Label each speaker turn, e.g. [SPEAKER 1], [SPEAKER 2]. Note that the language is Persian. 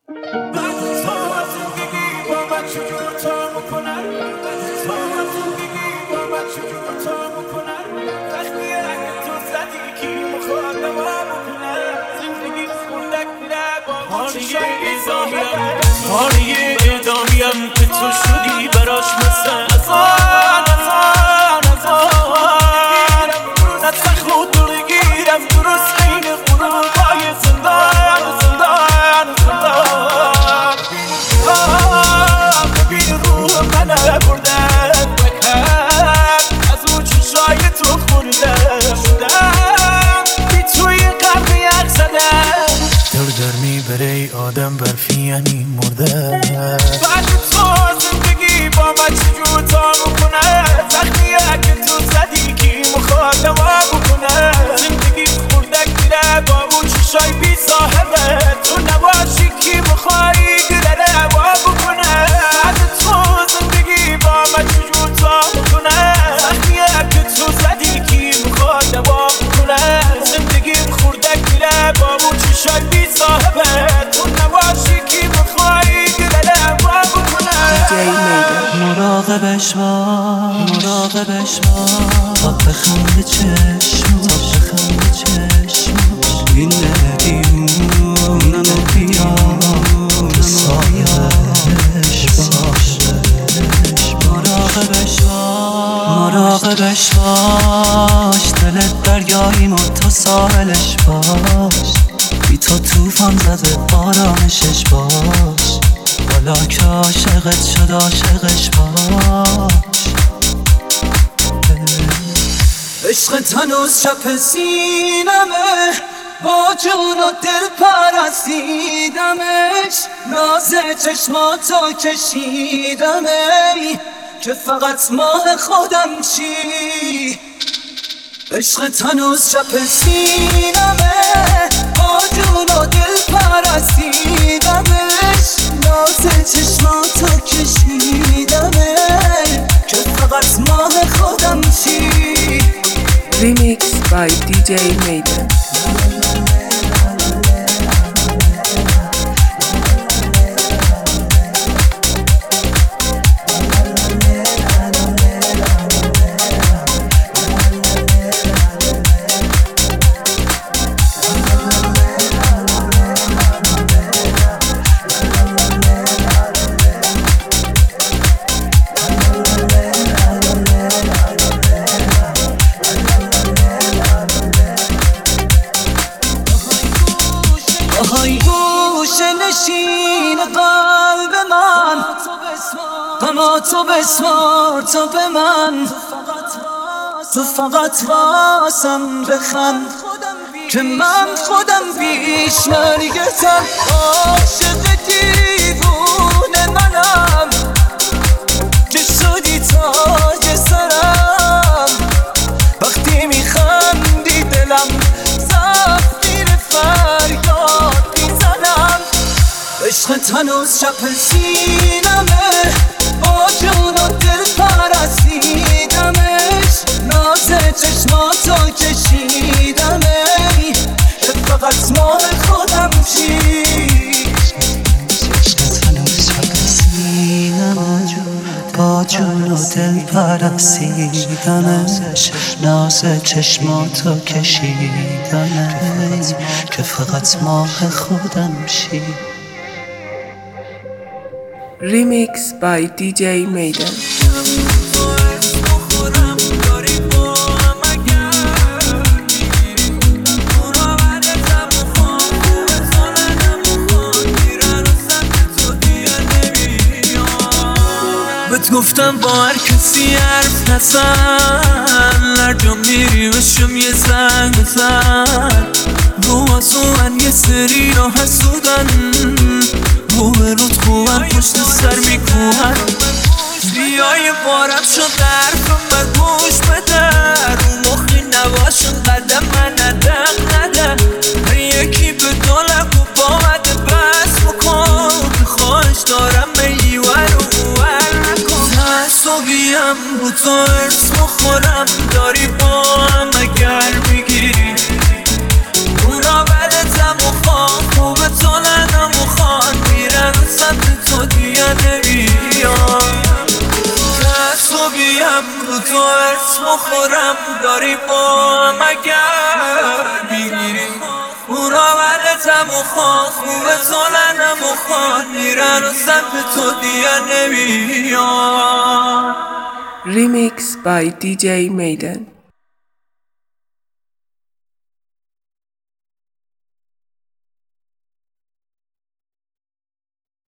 [SPEAKER 1] خانه ادامیم که تو شدی براش مثل ازان نتخ خود بگیرم درست این غروبای زندان ببین روح منه بردن بکن از اون چشای تو خورده شدم بی توی قلب یک زدم در میبره ای آدم برفی یعنی مرده بعد تو زندگی با من چجور تا بکنه زخمیه که تو زدی کی مخواد دوا بکنه زندگی خوردک میره با اون چشای بی صاحبه تو نباشی کی مخوایی گره دوا بکنه بعد تو زندگی با من چجور تا بکنه زخمیه که تو زدی کی مخواد دوا بکنه زندگی خوردک میره با اون چشای بی صاحبه تو نباشی کی مخوایی گره دوا بکنه
[SPEAKER 2] مراقبش باش تا بخنده چشماش این دیونم و بیا تو سایش باش مراقبش باش دلت دریاییم و تو ساحلش باش بی تو توفان زده آرامشش باش والا که عاشقت شد عاشقش باش عشقت هنوز چپ سینمه با جون و دل پرستیدمش ناز چشماتو کشیدمه که فقط ماه خودم چی عشقت هنوز چپ سینمه با جون و دل پرستیدمش ناز چشماتو کشیدمه که فقط ماه خودم چی
[SPEAKER 3] Remix by DJ Maiden.
[SPEAKER 2] گوشه نشین قلب من غما تو بسمار تو به من تو فقط واسم بخند که من خودم بیش مرگتم عاشق دیوونه منم که شدی تاج سرم وقتی میخندی دلم زفیر فریاد میزنم عشقت هنوز چپ سینمه با جون و دل پرستیدمش ناز چشماتو کشیدمه که فقط مال خودم چی عشقت هنوز چپ سینمه با جون و دل پرستیدمش ناز چشماتو کشیدمش که فقط ماه خودم شی
[SPEAKER 3] Remix by DJ Maiden.
[SPEAKER 1] بهت گفتم با هر کسی حرف نزن هر جا میری بشم یه زنگ بزن رو از من یه سری را حسودن رو به رود خوبن پشت سر میکنن بیای بارم شد حرفم بگوش بده رو مخی نباشن قدم من ندق نده هر یکی به دولک و بامده بس بکن خواهش دارم میور و تعصبیم رو تو ارس مخورم داری با هم اگر میگیری اونا بدتم و خواه خوب تو لنم و خواه میرم
[SPEAKER 2] تو دیگه نمیام تو بیم رو تو ارس بخورم داری با هم اگر میگیری اونا ولتم و خوبه تو لنم و میرن و سمت تو دیگه نمیان
[SPEAKER 3] Remix by DJ Maiden.